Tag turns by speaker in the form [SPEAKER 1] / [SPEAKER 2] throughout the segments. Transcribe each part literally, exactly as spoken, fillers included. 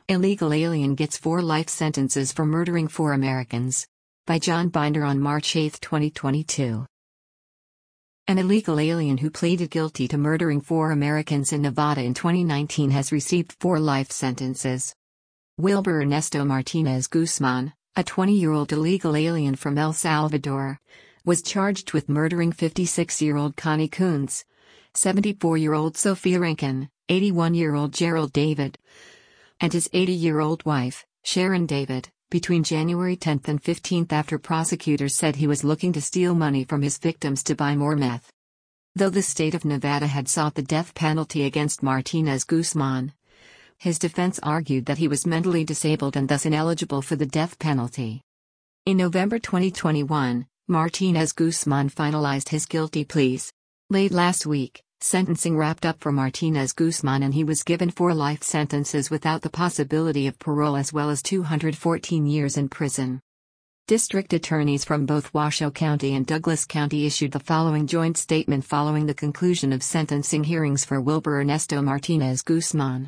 [SPEAKER 1] Illegal alien gets four life sentences for murdering four Americans. By John Binder on March eighth, twenty twenty-two. An illegal alien who pleaded guilty to murdering four Americans in Nevada in twenty nineteen has received four life sentences. Wilber Ernesto Martinez Guzman, a twenty-year-old illegal alien from El Salvador, was charged with murdering fifty-six-year-old Connie Coons, seventy-four-year-old Sophia Rankin, eighty-one-year-old Gerald David, and his eighty-year-old wife, Sharon David, between January tenth and fifteenth after prosecutors said he was looking to steal money from his victims to buy more meth. Though the state of Nevada had sought the death penalty against Martinez Guzman, his defense argued that he was mentally disabled and thus ineligible for the death penalty. In November twenty twenty-one, Martinez Guzman finalized his guilty pleas. Late last week, sentencing wrapped up for Martinez Guzman and he was given four life sentences without the possibility of parole as well as two hundred fourteen years in prison. District attorneys from both Washoe County and Douglas County issued the following joint statement following the conclusion of sentencing hearings for Wilber Ernesto Martinez Guzman.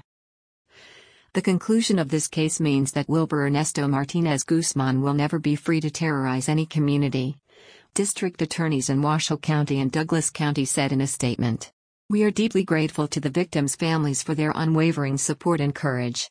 [SPEAKER 1] The conclusion of this case means that Wilber Ernesto Martinez Guzman will never be free to terrorize any community, district attorneys in Washoe County and Douglas County said in a statement. We are deeply grateful to the victims' families for their unwavering support and courage.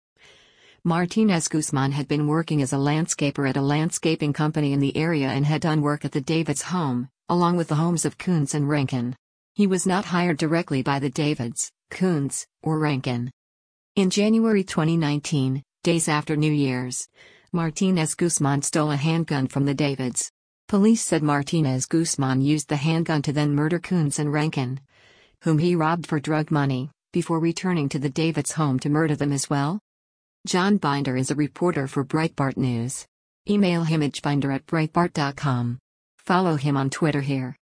[SPEAKER 1] Martinez Guzman had been working as a landscaper at a landscaping company in the area and had done work at the Davids home, along with the homes of Coons and Rankin. He was not hired directly by the Davids, Coons, or Rankin. In January twenty nineteen, days after New Year's, Martinez Guzman stole a handgun from the Davids. Police said Martinez Guzman used the handgun to then murder Coons and Rankin, whom he robbed for drug money, before returning to the Davids' home to murder them as well. John Binder is a reporter for Breitbart News. Email him at binder at breitbart dot com. Follow him on Twitter here.